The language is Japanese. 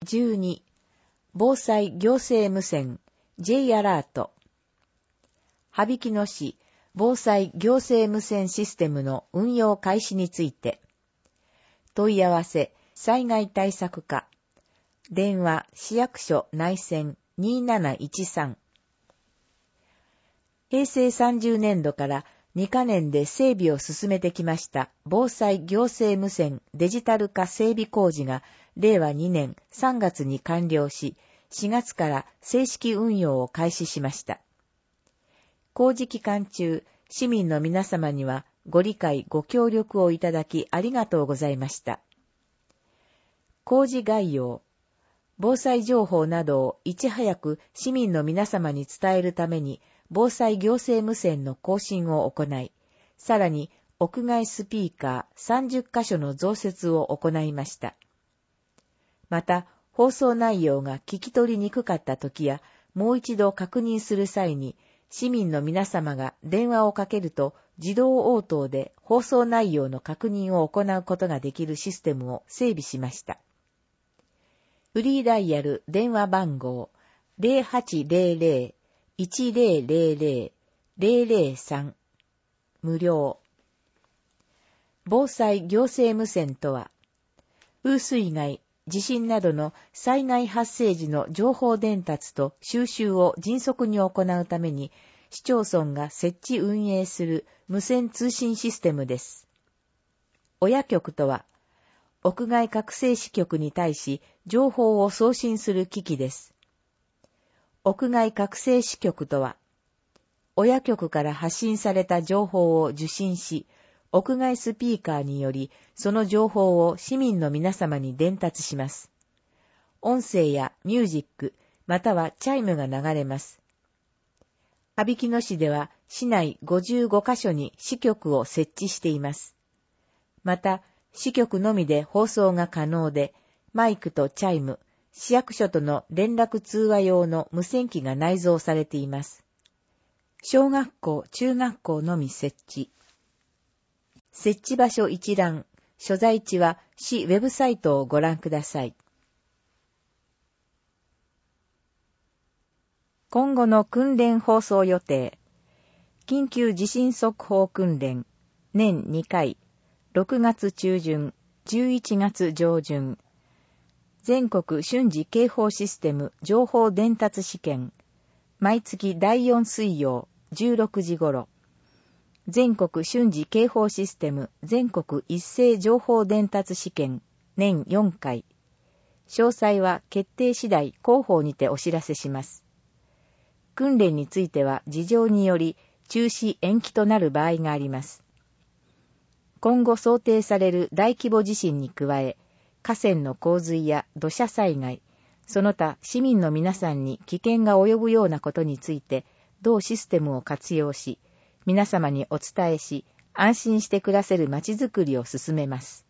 12、防災行政無線 J アラート。羽曳野市防災行政無線システムの運用開始について。問い合わせ、災害対策課。電話、市役所内線2713。平成30年度から2カ年で整備を進めてきました防災行政無線デジタル化整備工事が令和2年3月に完了し、4月から正式運用を開始しました。工事期間中、市民の皆様にはご理解ご協力をいただきありがとうございました。工事概要。防災情報などをいち早く市民の皆様に伝えるために防災行政無線の更新を行い、さらに屋外スピーカー30カ所の増設を行いました。また、放送内容が聞き取りにくかった時や、もう一度確認する際に、市民の皆様が電話をかけると自動応答で放送内容の確認を行うことができるシステムを整備しました。フリーダイヤル電話番号 0800-1000-003 無料。防災行政無線とは、風水害、地震などの災害発生時の情報伝達と収集を迅速に行うために、市町村が設置運営する無線通信システムです。親局とは、屋外各制支局に対し情報を送信する機器です。屋外各制支局とは、親局から発信された情報を受信し、屋外スピーカーによりその情報を市民の皆様に伝達します。音声やミュージック、またはチャイムが流れます。羽曳野市では市内55カ所に支局を設置しています。また、支局のみで放送が可能で、マイクとチャイム、市役所との連絡通話用の無線機が内蔵されています。小学校、中学校のみ設置。設置場所一覧、所在地は市ウェブサイトをご覧ください。今後の訓練放送予定。緊急地震速報訓練、年2回。6月中旬、11月上旬。全国瞬時警報システム情報伝達試験。毎月第4水曜、16時頃。全国瞬時警報システム全国一斉情報伝達試験、年4回。詳細は決定次第広報にてお知らせします。訓練については事情により中止延期となる場合があります。今後想定される大規模地震に加え、河川の洪水や土砂災害、その他市民の皆さんに危険が及ぶようなことについて、同システムを活用し、皆様にお伝えし、安心して暮らせるまちづくりを進めます。